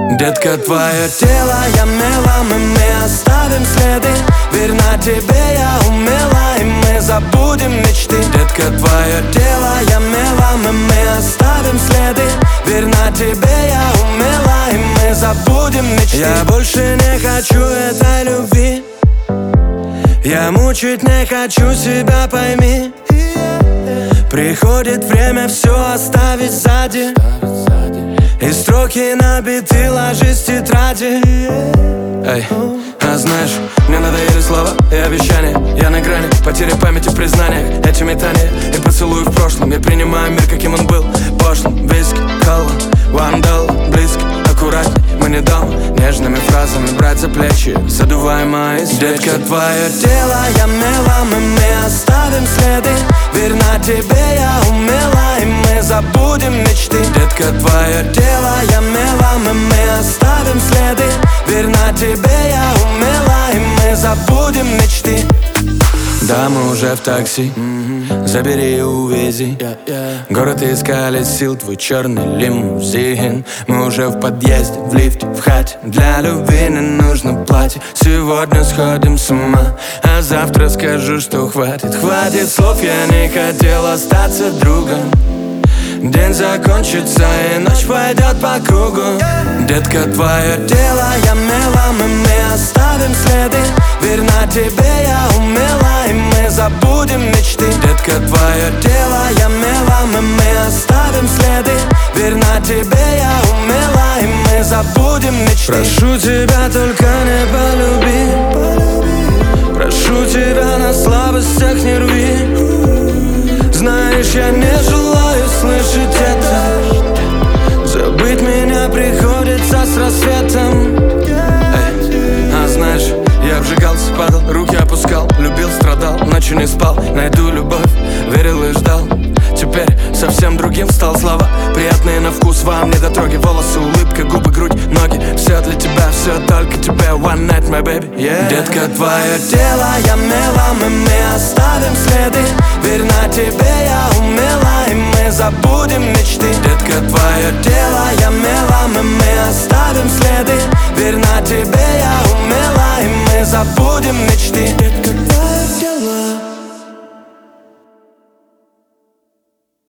Детка, твое тело я мелом, и мы оставим следы. Верна тебе я умела, и мы забудем мечты. Детка, твое тело я мелом, и мы оставим следы. Верна тебе я умела, и мы забудем мечты. Я больше не хочу этой любви, я мучить не хочу себя, пойми. Приходит время все оставить сзади, и строки набиты, ложись в тетради. Эй, а знаешь, мне надоели слова и обещания. Я на грани потери памяти в признаниях. Эти метания и поцелуи в прошлом. Я принимаю мир, каким он был, пошлым. Виски, колла, вандал, близко, аккуратней. Мы не дома, нежными фразами брать за плечи, задувая мои свечи. Детка, твое тело я мелом, и мы оставим следы. Верна тебе я умела, и мы забудем мечты. Детка, твое тело я мелом, и мы оставим следы. Верна тебе я умела, и мы забудем мечты. Да, мы уже в такси, забери и увези. Город искали сил, твой черный лимузин. Мы уже в подъезде, в лифте, в хате. Для любви не нужно платье. Сегодня сходим с ума, а завтра скажу, что хватит. Хватит слов, я не хотел остаться другом. День закончится и ночь пойдет по кругу. Детка, твое тело я мелом, и мы оставим следы. Верна тебе я умела, и мы забудем мечты. Детка, твое тело я мелом, и мы оставим следы. Верна тебе я умела, и мы забудем мечты. Прошу тебя, только не полюби. Прошу тебя, на слабостях не рви. Знаешь, я не желаю слышать это. Забыть меня приходится с рассветом. Эй, а знаешь, я обжигался, падал, руки опускал, любил, страдал, ночью не спал. Найду любовь, верил и ждал. Теперь совсем другим стал. Слова приятные на вкус, вам недотроги. Волосы, улыбка, губы, грудь, ноги. Все для тебя, все только тебе. One night, my baby, yeah. Детка, твое тело я мелом, и мы оставим следы. Верна тебе я умела, и мы забудем мечты. Детка, твое тело я мелом, и мы оставим следы. Верна тебе я умела, и мы забудем мечты.